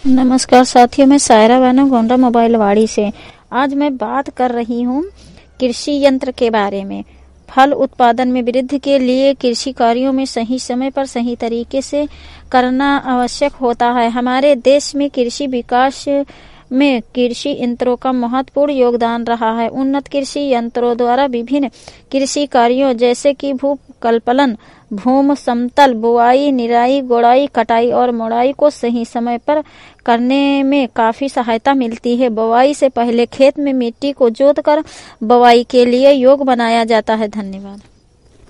नमस्कार साथियों, मैं सायरा बानो गोंडा मोबाइल वाड़ी से। आज मैं बात कर रही हूँ कृषि यंत्र के बारे में। फल उत्पादन में वृद्धि के लिए कृषि कार्यों में सही समय पर सही तरीके से करना आवश्यक होता है। हमारे देश में कृषि विकास में कृषि यंत्रों का महत्वपूर्ण योगदान रहा है। उन्नत कृषि यंत्रों द्वारा विभिन्न कृषि कार्यों जैसे कि भूकल्पन, भूमि समतल, बुआई, निराई, गोड़ाई, कटाई और मोड़ाई को सही समय पर करने में काफी सहायता मिलती है। बुआई से पहले खेत में मिट्टी को जोतकर बुआई के लिए योग्य बनाया जाता है। धन्यवाद।